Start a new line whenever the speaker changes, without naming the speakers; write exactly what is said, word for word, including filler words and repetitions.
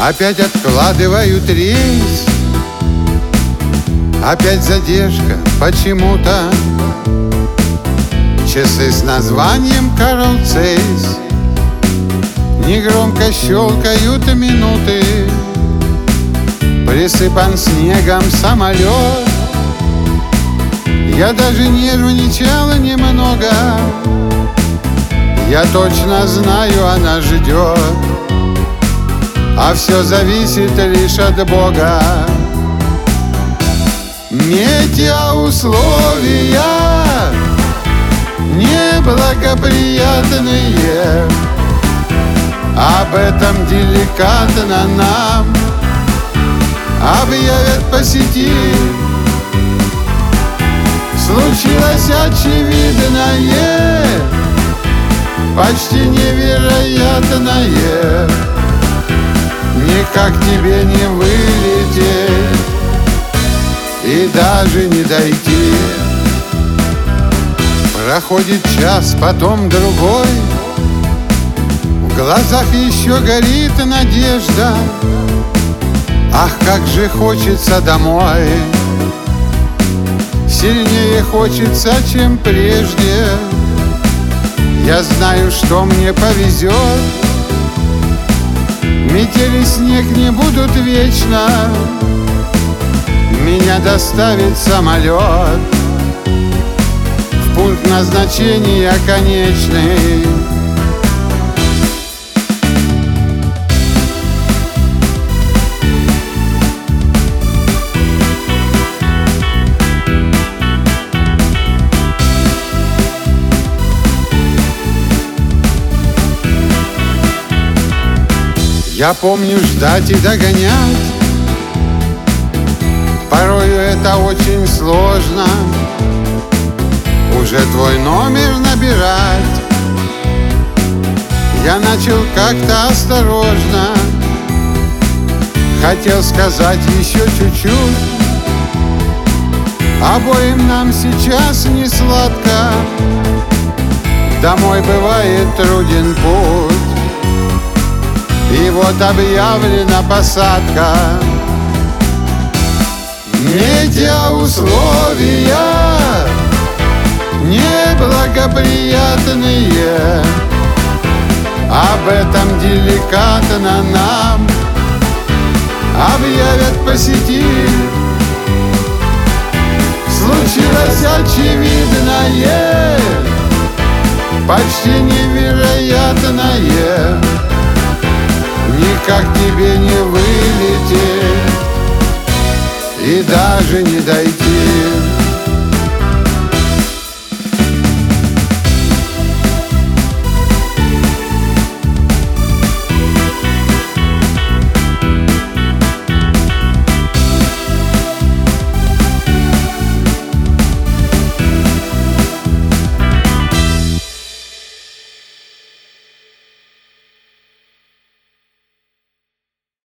Опять откладывают рейс, опять задержка почему-то. Часы с названием Карл Цейс негромко щелкают минуты. Присыпан снегом самолет, я даже нервничала немного. Я точно знаю, она ждет, а все зависит лишь от Бога. Метеоусловия неблагоприятные, об этом деликатно нам объявят по сети. Случилось очевидное, почти невероятное. Никак тебе не вылететь и даже не дойти. Проходит час, потом другой, в глазах еще горит надежда. Ах, как же хочется домой, сильнее хочется, чем прежде. Я знаю, что мне повезет, метель и снег не будут вечно. Меня доставит самолет в пункт назначения конечный. Я помню ждать и догонять, порою это очень сложно. Уже твой номер набирать я начал как-то осторожно. Хотел сказать еще чуть-чуть, обоим нам сейчас не сладко. Домой бывает труден путь, и вот объявлена посадка. Метеоусловия неблагоприятные, об этом деликатно нам объявят по сети. Случилось очевидное, почти невероятное. Никак тебе не вылететь и даже не дойти.